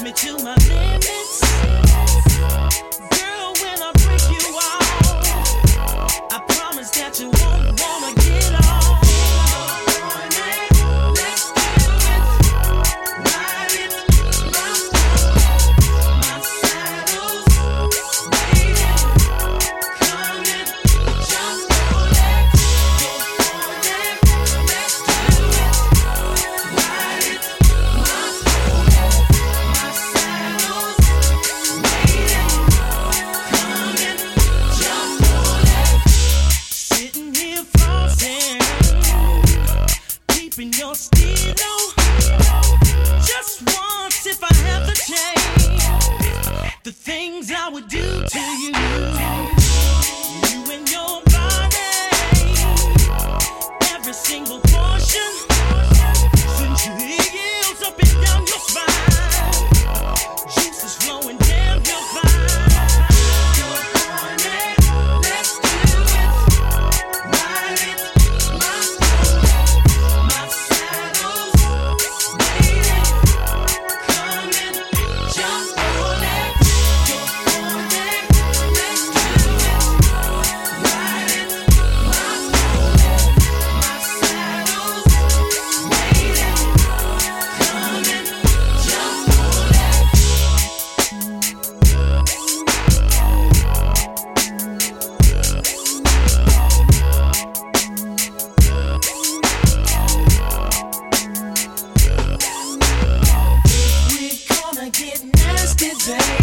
me to my limits. Girl, when I break you off, I promise that you won't wanna get off. Let's do it, ride it, my saddle's waiting. Come and jump on it, go for it. Let's do it, ride it, my saddle's waiting. Come and jump on it. Sitting here flossing, keeping your stilo. Just once, if I have the chance, the things I would do to you. You and your body, every single portion, since your heels up and down your spine, juices flowing down your spine. You're on it, let's do it, ride it, my saddle's waiting. Come and jump on it, you're on it, let's do it, ride it, my saddle's waiting. Come and jump on it. We're gonna get nasty, baby.